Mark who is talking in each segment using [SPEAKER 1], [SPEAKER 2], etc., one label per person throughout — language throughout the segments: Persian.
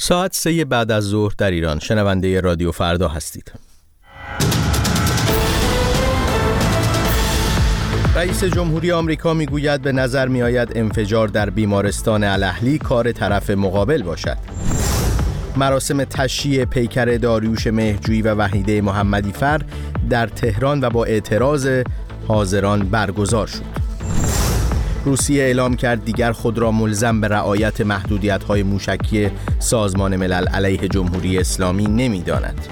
[SPEAKER 1] ساعت 3 بعد از ظهر در ایران. شنونده رادیو فردا هستید. رئیس جمهوری آمریکا میگوید به نظر میآید انفجار در بیمارستان الاهلی کار طرف مقابل باشد. مراسم تشییع پیکر داریوش مهرجویی و وحیده محمدیفر در تهران و با اعتراض حاضران برگزار شد. روسیه اعلام کرد دیگر خود را ملزم به رعایت محدودیت‌های موشکی سازمان ملل علیه جمهوری اسلامی نمی‌داند.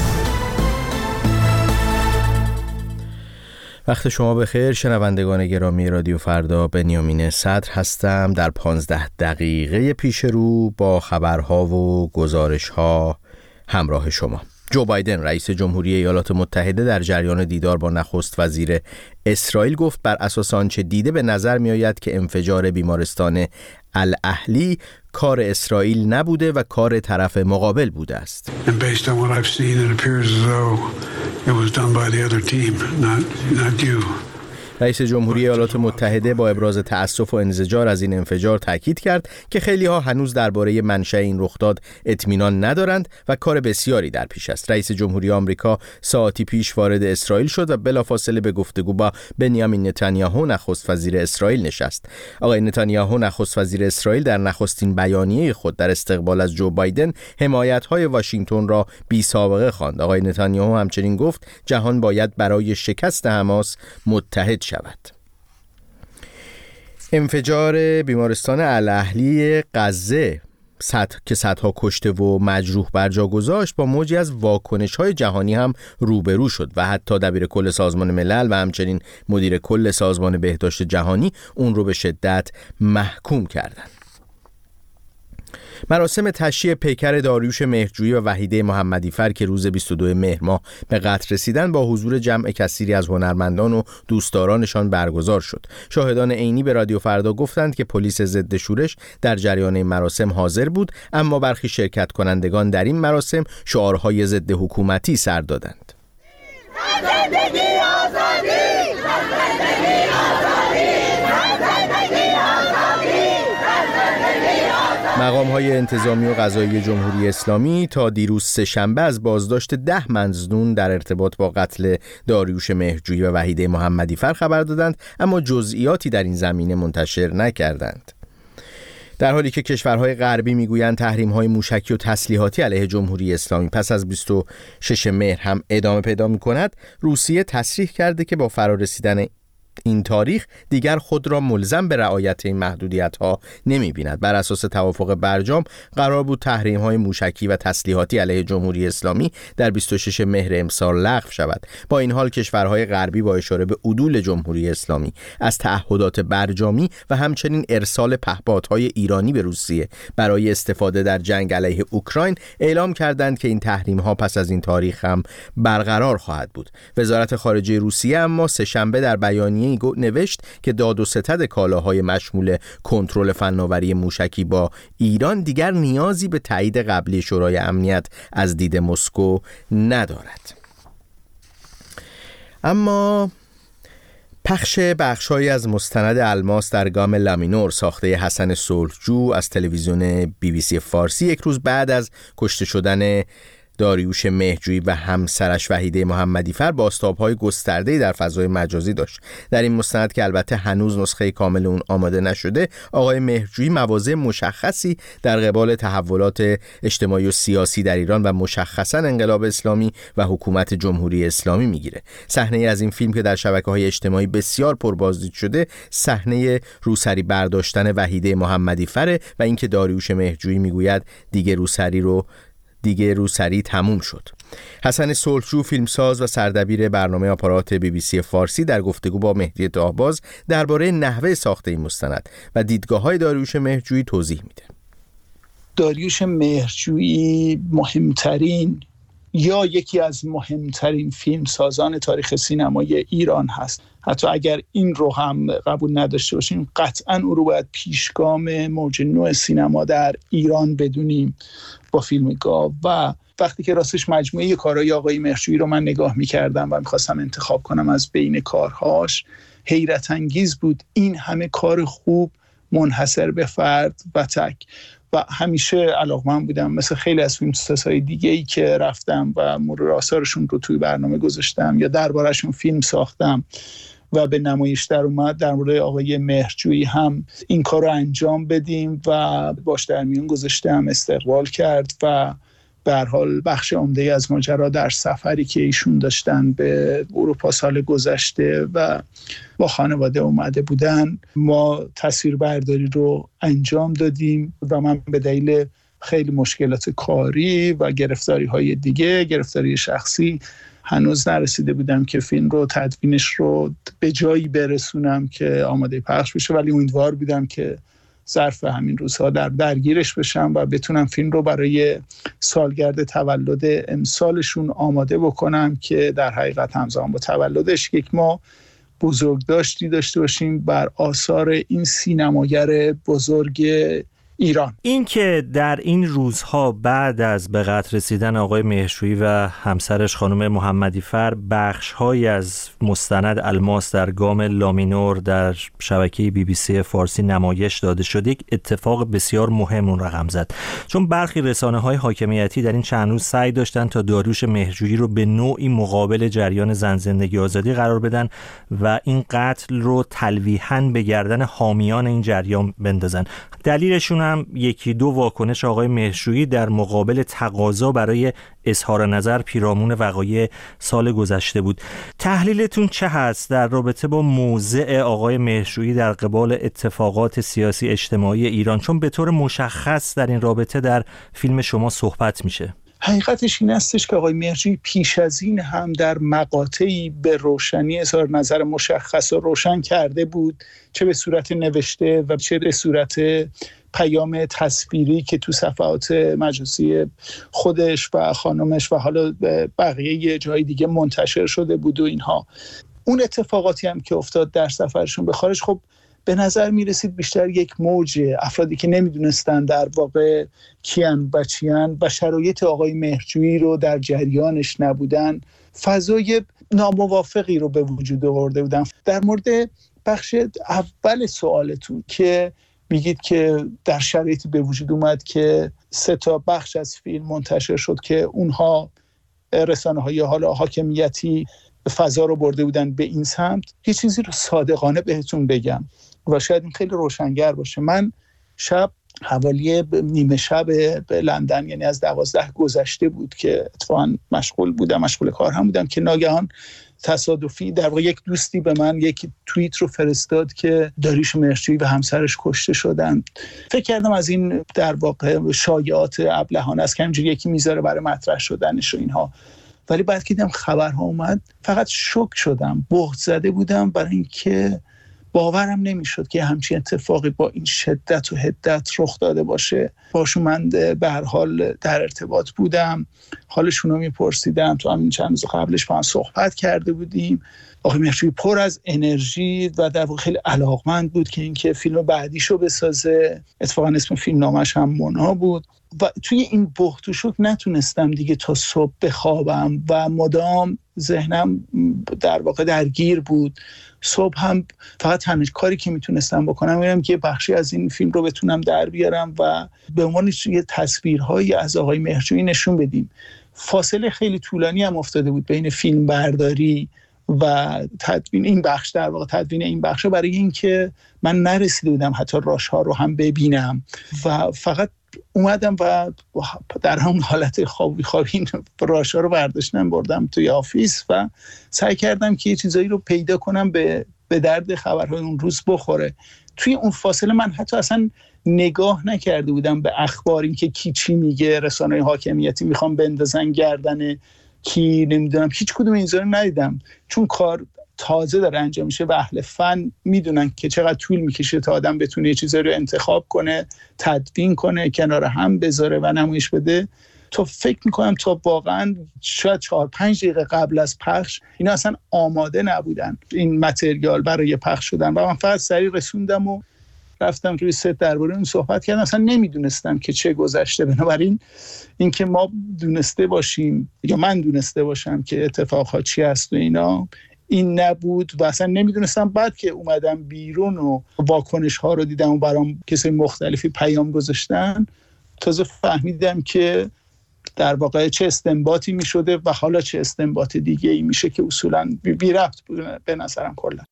[SPEAKER 1] وقت شما بخیر شنوندگان گرامی رادیو فردا. بنیامین صدر هستم. در 15 دقیقه پیش رو با خبرها و گزارش‌ها همراه شما. جو بایدن رئیس جمهوری ایالات متحده در جریان دیدار با نخست وزیر اسرائیل گفت بر اساس آنچه دیده به نظر می آید که انفجار بیمارستان الاهلی کار اسرائیل نبوده و کار طرف مقابل بوده است. رئیس جمهوری ایالات متحده با ابراز تأسف و انزجار از این انفجار تاکید کرد که خیلی‌ها هنوز درباره منشأ این رخداد اطمینان ندارند و کار بسیاری در پیش است. رئیس جمهوری آمریکا ساعتی پیش وارد اسرائیل شد و بلافاصله به گفتگو با بنیامین نتانیاهو نخست وزیر اسرائیل نشست. آقای نتانیاهو نخست وزیر اسرائیل در نخستین بیانیه خود در استقبال از جو بایدن حمایت‌های واشنگتن را بی‌سابقه خواند. آقای نتانیاهو همچنین گفت جهان باید برای شکست حماس متحد شود. انفجار بیمارستان الاهلی غزه که صدها کشته و مجروح بر جا گذاشت با موجی از واکنش‌های جهانی هم روبرو شد و حتی دبیر کل سازمان ملل و همچنین مدیر کل سازمان بهداشت جهانی اون رو به شدت محکوم کردند. مراسم تشییع پیکر داریوش مهرجویی و وحیده محمدیفر که روز 22 مهر ماه به قتل رسیدن با حضور جمع کثیری از هنرمندان و دوستدارانشان برگزار شد. شاهدان عینی به رادیو فردا گفتند که پلیس ضد شورش در جریان این مراسم حاضر بود، اما برخی شرکت کنندگان در این مراسم شعارهای ضد حکومتی سر دادند. مقام‌های انتظامی و قضایی جمهوری اسلامی تا دیروز سه‌شنبه از بازداشت 10 مظنون در ارتباط با قتل داریوش مهرجویی و وحیده محمدیفر خبر دادند، اما جزئیاتی در این زمینه منتشر نکردند. در حالی که کشورهای غربی میگویند تحریم‌های موشکی و تسلیحاتی علیه جمهوری اسلامی پس از 26 مهر هم ادامه پیدا می‌کند، روسیه تصریح کرده که با فرارسیدن این تاریخ دیگر خود را ملزم به رعایت این محدودیت‌ها نمی‌بیند. بر اساس توافق برجام قرار بود تحریم‌های موشکی و تسلیحاتی علیه جمهوری اسلامی در 26 مهر امسال لغو شود. با این حال کشورهای غربی با اشاره به عدول جمهوری اسلامی از تعهدات برجامی و همچنین ارسال پهپادهای ایرانی به روسیه برای استفاده در جنگ علیه اوکراین اعلام کردند که این تحریم‌ها پس از این تاریخ هم برقرار خواهد بود. وزارت خارجه روسیه اما سه‌شنبه در بیانیه نوشت که داد و ستد کالاهای مشمول کنترل فناوری موشکی با ایران دیگر نیازی به تایید قبلی شورای امنیت از دید مسکو ندارد. اما پخش بخش‌هایی از مستند الماس در گام لامینور ساخته حسن صلحجو از تلویزیون BBC فارسی یک روز بعد از کشته شدن داریوش مهرجویی و همسرش وحیده محمدیفر بازتاب‌های گسترده‌ای در فضای مجازی داشت. در این مستند که البته هنوز نسخه کامل اون آماده نشده، آقای مهرجویی مواضع مشخصی در قبال تحولات اجتماعی و سیاسی در ایران و مشخصاً انقلاب اسلامی و حکومت جمهوری اسلامی میگیره. صحنه از این فیلم که در شبکه‌های اجتماعی بسیار پربازدید شده، صحنه روسری برداشتن وحیده محمدیفر و اینکه داریوش مهرجویی میگوید دیگه روسری تموم شد. حسن صلحجو فیلمساز و سردبیر برنامه آپارات BBC فارسی در گفتگو با مهدی داهباز درباره نحوه ساخت این مستند و دیدگاه‌های داریوش مهرجویی توضیح میده.
[SPEAKER 2] داریوش مهرجویی مهمترین یا یکی از مهمترین فیلمسازان تاریخ سینمای ایران هست. حتی اگر این رو هم قبول نداشته باشیم قطعاً او رو باید پیشگام موج نو سینما در ایران بدونیم با فیلم گاو. و وقتی که راستش مجموعه کارهای آقای مهرجویی رو من نگاه می‌کردم و می‌خواستم انتخاب کنم از بین کارهاش، حیرت انگیز بود این همه کار خوب منحصر به فرد و تک. و همیشه علاقه‌مند بودم، مثل خیلی از فیلمسازهای دیگه‌ای که رفتم و مرور آثارشون رو توی برنامه گذاشتم یا درباره‌شون فیلم ساختم و به نمایش در اومد. در مورد آقای مهرجویی هم این کار رو انجام بدیم و باش در میون گذاشتم، استقبال کرد و به هر حال بخش عمده از ماجرا در سفری که ایشون داشتن به اروپا سال گذشته و با خانواده اومده بودن، ما تصویربرداری رو انجام دادیم و من به دلیل خیلی مشکلات کاری و گرفتاری‌های دیگه، گرفتاری شخصی، هنوز نرسیده بودم که فیلم رو تدوینش رو به جایی برسونم که آماده پخش بشه، ولی امیدوار بودم که ظرف همین روزها درگیرش بشم و بتونم فیلم رو برای سالگرد تولد امسالشون آماده بکنم که در حقیقت همزمان با تولدش یک ما بزرگداشتی داشته باشیم بر آثار این سینماگر بزرگ ایران.
[SPEAKER 3] این که در این روزها بعد از به قتل رسیدن آقای مهرجویی و همسرش خانم محمدی‌فر بخش‌هایی از مستند الماس در گام لامینور در شبکه BBC فارسی نمایش داده شد، یک اتفاق بسیار مهم اون رقم زد، چون برخی رسانه‌های حاکمیتی در این چند روز سعی داشتن تا داریوش مهرجویی رو به نوعی مقابل جریان زن زندگی آزادی قرار بدن و این قتل رو تلویحاً به گردن حامیان این جریان بندازن. دلیلشون هم یکی دو واکنش آقای مهرجویی در مقابل تقاضا برای اظهار نظر پیرامون وقایع سال گذشته بود. تحلیلتون چه هست در رابطه با موضع آقای مهرجویی در قبال اتفاقات سیاسی اجتماعی ایران، چون به طور مشخص در این رابطه در فیلم شما صحبت میشه؟
[SPEAKER 2] حقیقتش این استش که آقای مهرجویی پیش از این هم در مقاطعی به روشنی اظهار نظر مشخص و روشن کرده بود، چه به صورت نوشته و چه به صورت پیام تصویری که تو صفحات مجازی خودش و خانمش و حالا بقیه جای دیگه منتشر شده بود و اینها. اون اتفاقاتی هم که افتاد در سفرشون به خارج، خب به نظر می رسید بیشتر یک موج افرادی که نمیدونستن در واقع کیان و چیان و شرایط آقای مهرجویی رو در جریانش نبودن، فضای ناموافقی رو به وجود آورده بودن. در مورد بخش اول سوالتون که میگید که در شرایطی به وجود اومد که 3 بخش از فیلم منتشر شد که اونها رسانه‌های حالا حاکمیتی فضا رو برده بودن به این سمت، یه چیزی رو صادقانه بهتون بگم و شاید این خیلی روشنگر باشه. من شب حوالی نیمه شب به لندن، یعنی از 12 گذشته بود که اتفاقا مشغول کار هم بودم که ناگهان تصادفی در واقع یک دوستی به من یک توییت رو فرستاد که داریوش مهرجویی و همسرش کشته شدن. فکر کردم از این در واقع شایعات ابلهانه است که همینجوری یکی میذاره برای مطرح شدنش و اینها، ولی بعد که دیدم خبرها اومد فقط شوک شدم، بهت زده بودم، برای اینکه باورم نمیشد که همچین اتفاقی با این شدت و حدت رخ داده باشه. باشون من به هر حال در ارتباط بودم، حالشون رو میپرسیدم، تو همین چند روز قبلش با هم صحبت کرده بودیم. آقای مهرجویی پر از انرژی و در واقع خیلی علاقمند بود که اینکه فیلم بعدیشو بسازه. اتفاقا اسم فیلم نامش هم مونا بود و توی این بحت و شوک نتونستم دیگه تا صبح بخوابم و مدام ذهنم در واقع درگیر بود. صبح هم فقط تنها کاری که میتونستم بکنم اینم که بخشی از این فیلم رو بتونم در بیارم و به عنوان یه تصویرهایی از آقای مهرجویی نشون بدیم. فاصله خیلی طولانی هم افتاده بود بین فیلم برداری و تدوین این بخش، در واقع تدوین این بخش، برای اینکه من نرسیده بودم حتی راش‌ها رو هم ببینم و فقط اومدم و در همون حالت خوابی راش‌ها رو برداشتم بردم توی آفیس و سعی کردم که یه چیزایی رو پیدا کنم به درد خبرهای اون روز بخوره. توی اون فاصله من حتی اصلا نگاه نکرده بودم به اخبار، این که کی چی میگه، رسانه‌های حاکمیتی میخوام بندازن گردن کی، نمیدونم، هیچ کدوم این رو ندیدم، چون کار تازه داره انجام میشه و اهل فن میدونن که چقدر طول میکشه تا آدم بتونه یه چیزی رو انتخاب کنه، تدوین کنه، کنار هم بذاره و نمایش بده. تو فکر میکنم تا واقعا شاید 4-5 دقیقه قبل از پخش اینا اصلا آماده نبودن این متریال برای پخش شدن و من فقط سریع رسوندم و رفتم روی ست درباره اون صحبت کردم. اصلا نمیدونستم که چه گذشته. بنابراین اینکه ما دونسته باشیم یا من دونسته باشم که اتفاقات چی هست و اینا، این نبود و اصلا نمیدونستم. بعد که اومدم بیرون و واکنش ها رو دیدم و برام کسی مختلفی پیام گذاشتن، تازه فهمیدم که در واقع چه استنباطی می شده و حالا چه استنباط دیگه ای میشه که اصولاً بی ربط بود به نظرم کلا.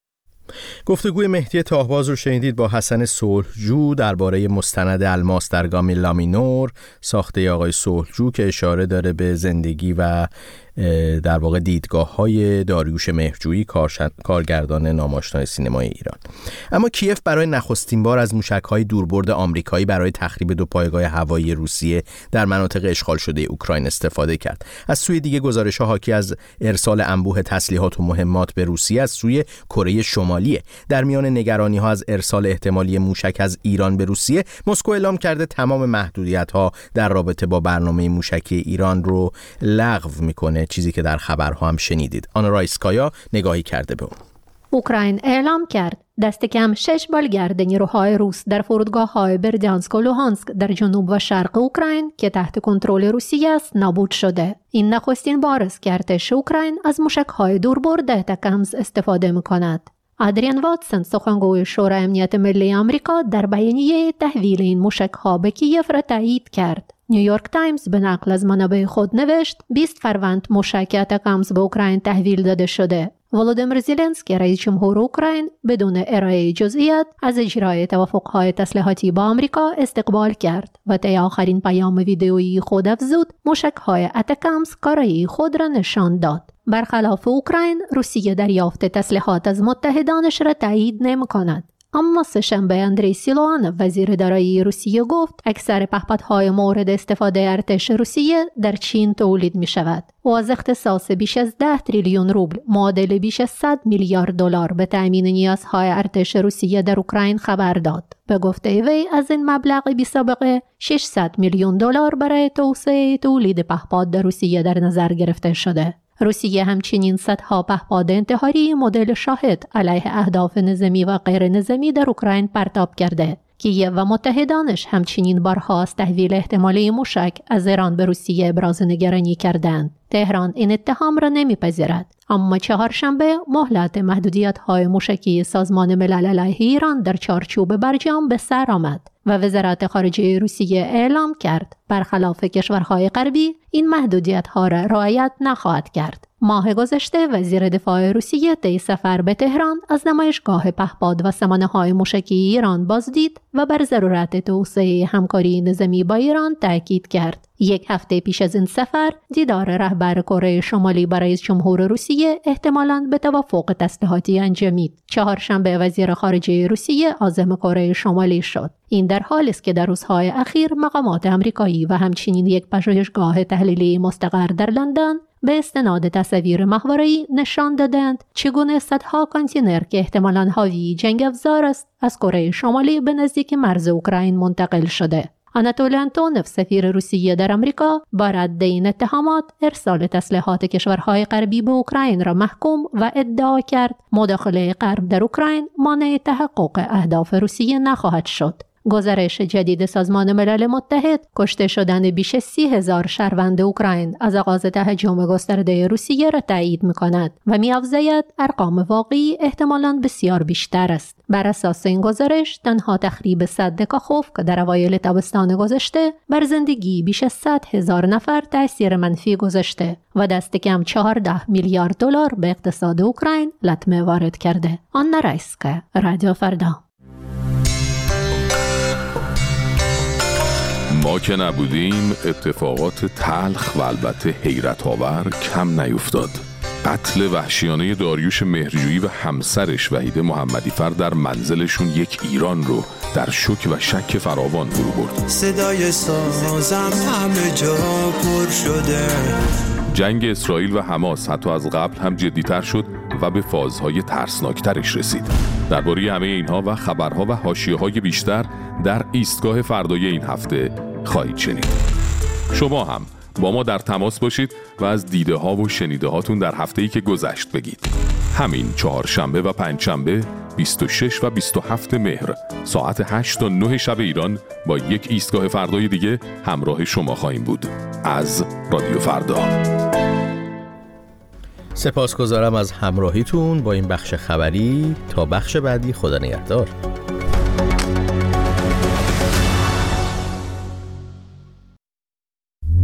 [SPEAKER 1] گفتگوی مهدی تاهباز رو شنیدید با حسن صلحجو درباره مستند الماس در گام لامینور، ساخته آقای صلحجو که اشاره داره به زندگی و در واقع دیدگاه‌های داریوش مهرجویی، کارگردان ناماشنای سینمای ایران. اما کیف برای نخستین بار از موشک‌های دوربرد آمریکایی برای تخریب 2 پایگاه هوایی روسیه در مناطق اشغال شده اوکراین استفاده کرد. از سوی دیگه گزارش‌ها حاکی از ارسال انبوه تسلیحات و مهمات به روسیه از سوی کره شمالیه. در میان نگرانی‌ها از ارسال احتمالی موشک از ایران به روسیه، مسکو اعلام کرده تمام محدودیت‌ها در رابطه با برنامه موشکی ایران رو لغو می‌کنه، چیزی که در خبرها هم شنیدید. آنا رایسکایا نگاهی کرده به اون.
[SPEAKER 4] اوکراین اعلام کرد دست کم 6 بالگرد نیروهای روس در فرودگاه‌های بردیانسک و لوهانسک در جنوب و شرق اوکراین که تحت کنترل روسیه است نابود شده. این نخستین بار است که ارتش اوکراین از موشک‌های دوربرد اتکمز استفاده می‌کند. آدریان واتسون، سخنگوی شورای امنیت ملی آمریکا، در بیانیه تحویل این موشک‌ها به کیف را تایید کرد. نیویورک تایمز به نقل از منابع خود نوشت 20 فروند موشک اتکمز به اوکراین تحویل داده شده. ولودیمیر زلنسکی رئیس جمهور اوکراین بدون ارائه جزئیات از اجرای توافق‌های تسلیحاتی با آمریکا استقبال کرد و طی آخرین پیام ویدئویی خود افزود موشک‌های اتکمز کارایی خود را نشان داد. برخلاف اوکراین، روسیه دریافت تسلیحات از متحدانش را تایید نمی‌کند. اما سه‌شنبه اندری سیلوان، وزیر دارایی روسیه، گفت اکثر پهپادهای مورد استفاده ارتش روسیه در چین تولید می شود و از اختصاص بیش از 10 تریلیون روبل معادل بیش از 100 میلیارد دلار به تأمین نیازهای ارتش روسیه در اوکراین خبر داد. به گفته وی از این مبلغ بی سابقه 600 میلیون دلار برای توسعه تولید پهپاد در روسیه در نظر گرفته شده. روسیه همچنین صدها پهپاد انتحاری مدل شاهد علیه اهداف نظامی و غیر نظامی در اوکراین پرتاب کرده. کیف و متحدانش همچنین بارها از تحویل احتمالی موشک از ایران به روسیه ابراز نگرانی کردند. تهران این اتهام را نمیپذیرد. اما چهارشنبه مهلت محدودیت‌های موشکی سازمان ملل علیه ایران در چارچوب برجام به سر آمد و وزارت خارجه روسیه اعلام کرد برخلاف کشورهای غربی این محدودیت‌ها را رعایت نخواهد کرد. ماه گذشته وزیر دفاع روسیه طی سفر به تهران از نمایشگاه پهپاد و سامانه‌های موشکی ایران بازدید و بر ضرورت توسعه همکاری نظامی با ایران تاکید کرد. یک هفته پیش از این سفر دیدار رهبر کره شمالی با رئیس جمهور روسیه احتمالاً به توافق تسلیحاتی انجامید. چهارشنبه وزیر خارجه روسیه عازم کره شمالی شد. این در حالی است که در روزهای اخیر مقامات آمریکایی و همچنین یک پژوهشگاه تحلیلی مستقر در لندن به استناد تصاویر ماهواره‌ای نشان دادند چگونه صدها کانتینر که احتمالاً حاوی جنگ افزار است از کره شمالی به نزدیک مرز اوکراین منتقل شده. آناتولی آنتونوف، سفیر روسیه در آمریکا، با رد این اتهامات ارسال تسلیحات کشورهای غربی به اوکراین را محکوم و ادعا کرد مداخله غرب در اوکراین مانع تحقق اهداف روسیه نخواهد شد. گزارش جدید سازمان ملل متحد کشته شدن بیش از 30,000 شهروند اوکراین از آغاز تهاجم گسترده روسیه را تایید می‌کند و می‌افزاید ارقام واقعی احتمالاً بسیار بیشتر است. بر اساس این گزارش تنها تخریب سد کاخوف که در اوایل تابستان گذشته بر زندگی بیش از 100,000 نفر تأثیر منفی گذاشته و دست کم 14 میلیارد دلار به اقتصاد اوکراین لطمه وارد کرده. آنا رایسکایا، رادیو فردا.
[SPEAKER 5] ما که نبودیم اتفاقات تلخ و البته حیرت آور کم نیفتاد. قتل وحشیانه داریوش مهرجویی و همسرش وحیده محمدیفر در منزلشون یک ایران رو در شوک و شک فراوان فرو برد.
[SPEAKER 6] صدای سازم همه جا پر شده.
[SPEAKER 5] جنگ اسرائیل و حماس حتی از قبل هم جدی‌تر شد و به فازهای ترسناکترش رسید. درباره همه اینها و خبرها و حاشیه‌های بیشتر در ایستگاه فردای این هفته خواهید شنید. شما هم با ما در تماس باشید و از دیده ها و شنیده هاتون در هفته‌ای که گذشت بگید. همین چهارشنبه و پنجشنبه 26 و 27 مهر ساعت 8 تا 9 شب ایران با یک ایستگاه فردای دیگه همراه شما خواهیم بود. از رادیو فردا.
[SPEAKER 1] سپاسگزارم از همراهیتون با این بخش خبری. تا بخش بعدی، خدا نگهدار.